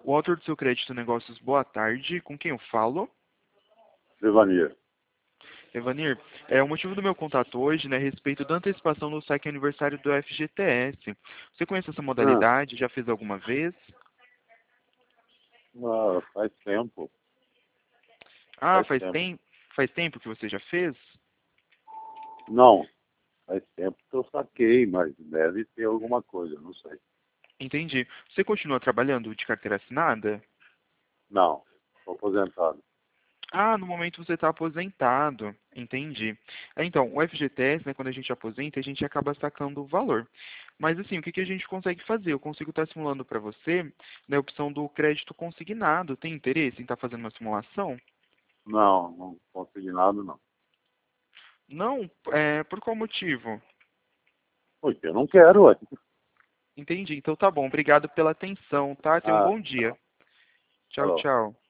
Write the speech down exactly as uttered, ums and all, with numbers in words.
O autor do seu crédito negócios, boa tarde. Com quem eu falo? Devanir. Evanir, é, o motivo do meu contato hoje, né, é a respeito da antecipação do saque aniversário do F G T S. Você conhece essa Ah, modalidade? Já fez alguma vez? ah, faz tempo. Ah, Faz faz tempo. tempo, faz tempo que você já fez? Não, faz tempo que eu saquei, mas deve ter alguma coisa, não sei. Entendi. Você continua trabalhando de carteira assinada? Não, estou aposentado. Ah, no momento você está aposentado. Entendi. É, Então, o F G T S, né, quando a gente aposenta, a gente acaba sacando o valor. Mas assim, o que que a gente consegue fazer? Eu consigo estar simulando para você, né, a opção do crédito consignado. Tem interesse em estar fazendo uma simulação? Não, não consegui nada, não. Não? É, por qual motivo? Porque eu não quero, ué. Entendi. Então tá bom. Obrigado pela atenção, tá? Tenha um Ah, bom dia. Tchau, falou. tchau.